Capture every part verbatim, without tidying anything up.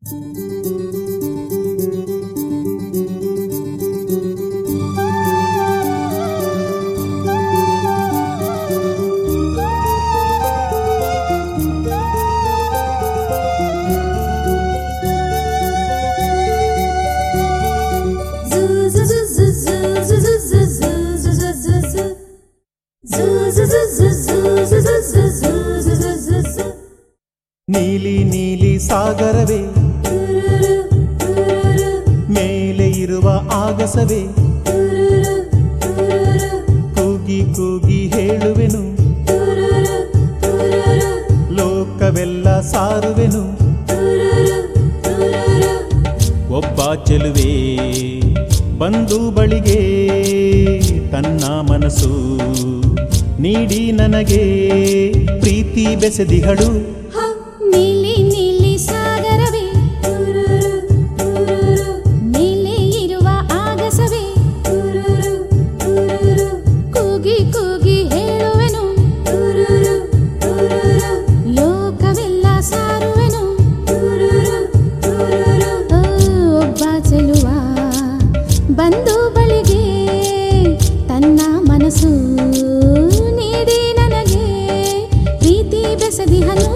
ನೀಲಿ ನೀಲಿ ಸಾಗರವೇ ಮೇಲೆ ಇರುವ ಆಗಸವೇ ಕೂಗಿ ಕೂಗಿ ಹೇಳುವೆನು ಲೋಕವೆಲ್ಲ ಸಾರುವೆನು ಒಬ್ಬ ಚೆಲುವೆ ಬಂದು ಬಳಿಗೆ ತನ್ನ ಮನಸ್ಸು ನೀಡಿ ನನಗೆ ಪ್ರೀತಿ ಬೆಸೆದಿಹಳು ನೀಲಿ ನೀಲಿ ಸಾಗರವೇ ಮೇಲೆ ಇರುವ ಆಗಸವೇ ಕೂಗಿ ಕೂಗಿ ಹೇಳುವೆನು ಲೋಕವೆಲ್ಲ ಸಾರುವೆನು ಒಬ್ಬ ಚೆಲುವ ಬಂದು ಬಳಿಗೆ ತನ್ನ ಮನಸ್ಸು ನೀಡಿ ನನಗೆ ಪ್ರೀತಿ ಬೆಸೆದಿಹನು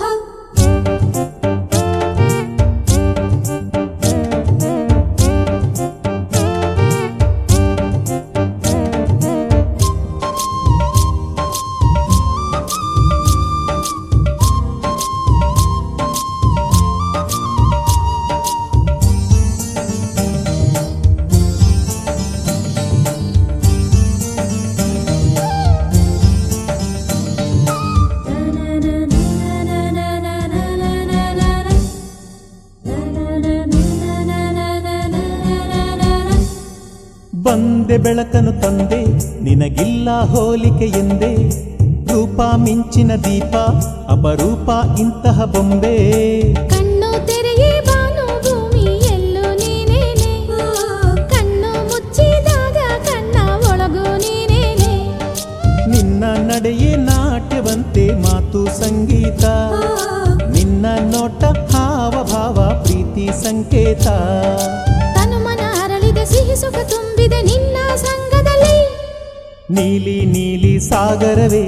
ಬಂದೆ ಬೆಳಕನು ತಂದೆ ನಿನಗಿಲ್ಲ ಹೋಲಿಕೆ ಎಂದೇ ರೂಪ ಮಿಂಚಿನ ದೀಪ ಅಪರೂಪ ಇಂತಹ ಬೊಂಬೆ ಕಣ್ಣು ತೆರೆಯೇ ಬಾನು ಭೂಮಿ ಎಲ್ಲೂ ನೀನೇನೆ ಕಣ್ಣು ಮುಚ್ಚಿದಾಗ ಕಣ್ಣ ಒಳಗು ನೀನೇನೆ ನಿನ್ನ ನಡೆಯೇ ನಾಟ್ಯವಂತೆ ಮಾತು ಸಂಗೀತ ನಿನ್ನ ನೋಟ ಹಾವ ಭಾವ ಪ್ರೀತಿ ಸಂಕೇತ ತನುಮನ ಅರಳಿದ ಸಿಹಿ ಸುಖ ತುಂಬಿದೆ ನಿನ್ನ ಸಂಗದಲ್ಲಿ ನೀಲಿ ನೀಲಿ ಸಾಗರವೇ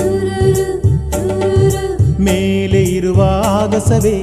ಮೇಲೆ ಇರುವ ಆಗಸವೇ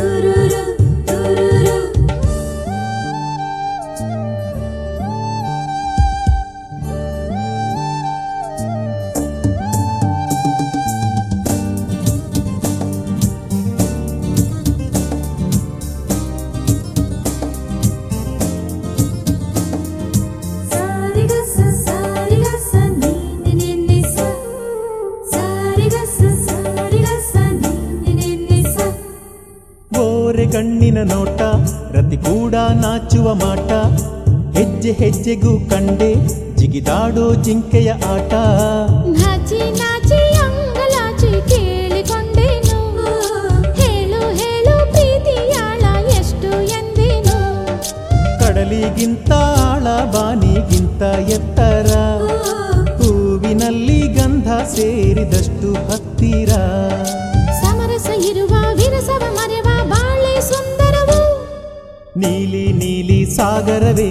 ಕಣ್ಣಿನ ನೋಟ ರತಿ ಕೂಡ ನಾಚುವ ಮಾಟ ಹೆಜ್ಜೆ ಹೆಜ್ಜೆಗೂ ಕಂಡೆ ಜಿಗಿದಾಡೋ ಜಿಂಕೆಯ ಆಟ ನಾಚಿ ನಾಚಿ ಅಂಗಲಾಚಿ ಕೇಳಿಕೊಂಡೇನು ಹೇಳು ಹೇಳು ಪ್ರೀತಿಯಾಳ ಎಷ್ಟು ಎಂದೇನು ಕಡಲಿಗಿಂತ ಆಳ ಬಾನಿಗಿಂತ ಎತ್ತರ ಹೂವಿನಲ್ಲಿ ಗಂಧ ಸೇರಿದಷ್ಟು ಹತ್ತಿರ ಸಮರಸ ಇರುವ ವಿರಸವ ಮರೆವ ಬಾಳೆ ಸುಂದರವು ನೀಲಿ ನೀಲಿ ಸಾಗರವೇ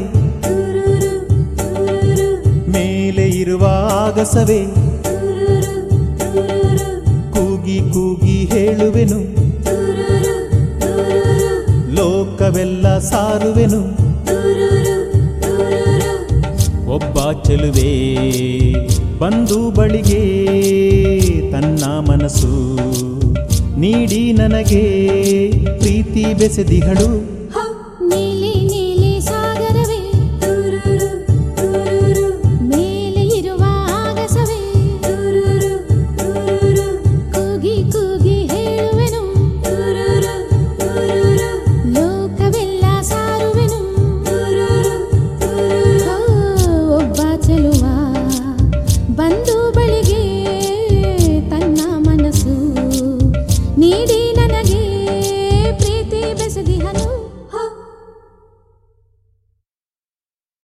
ಮೇಲೆ ಇರುವ ಆಗಸವೇ ಕೂಗಿ ಕೂಗಿ ಹೇಳುವೆನು ಲೋಕವೆಲ್ಲ ಸಾರುವೆನು ಒಬ್ಬ ಚೆಲುವೆ ಬಂದು ಬಳಿಗೆ ತನ್ನ ಮನಸ್ಸು ನೀಡಿ ನನಗೆ ಪ್ರೀತಿ ಬೆಸೆದಿಹಳು